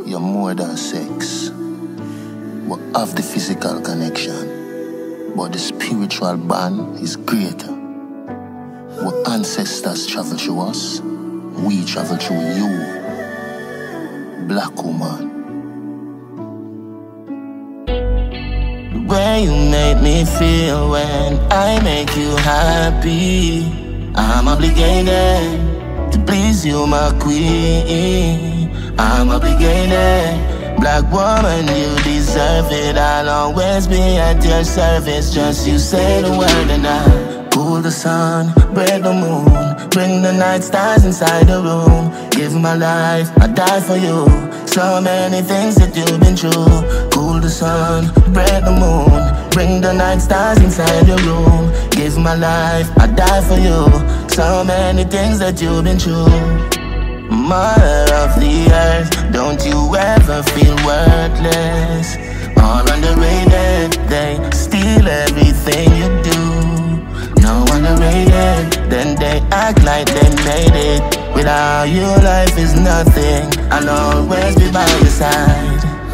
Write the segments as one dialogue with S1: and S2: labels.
S1: You're more than sex. We have the physical connection, but the spiritual bond is greater. Our ancestors travel through us, we travel through you, black woman. The way you make me feel when I make you happy, I'm obligated to please you, my queen. I'm obligated. Black woman, you deserve it. I'll always be at your service. Just you say the word and I cool the sun, break the moon, bring the night stars inside the room. Give my life, I die for you. So many things that you've been through. Cool the sun, break the moon, bring the night stars inside the room. Give my life, I die for you. So many things that you've been through. Mother of the earth, don't you ever feel worthless or underrated. They steal everything you do. No underrated, then they act like they made it. Without you, life is nothing. I'll always be by your side.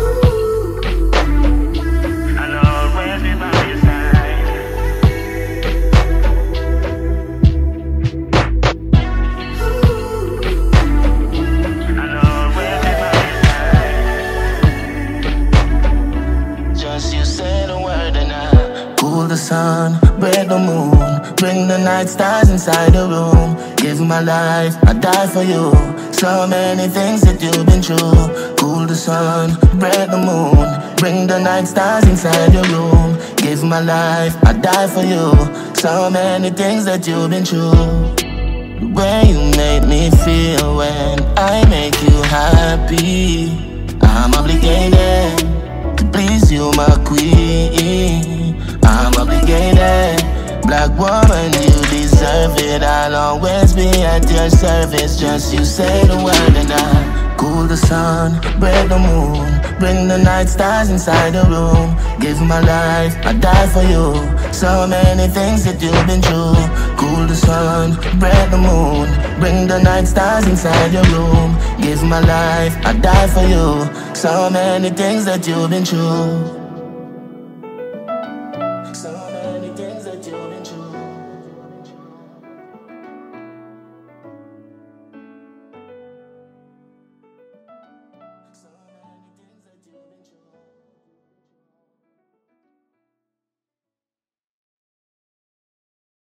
S1: Cool the sun, break the moon, bring the night stars inside the room. Give my life, I die for you. So many things that you've been through. Cool the sun, break the moon, bring the night stars inside the room. Give my life, I die for you. So many things that you've been through. The way you make me feel when I make you happy, I'm obligated to please you, my queen. I'm obligated. Black woman, you deserve it. I'll always be at your service. Just you say the word and I cool the sun, break the moon, bring the night stars inside the room. Give my life, I die for you. So many things that you've been through. Cool the sun, break the moon, bring the night stars inside your room. Give my life, I die for you. So many things that you've been through.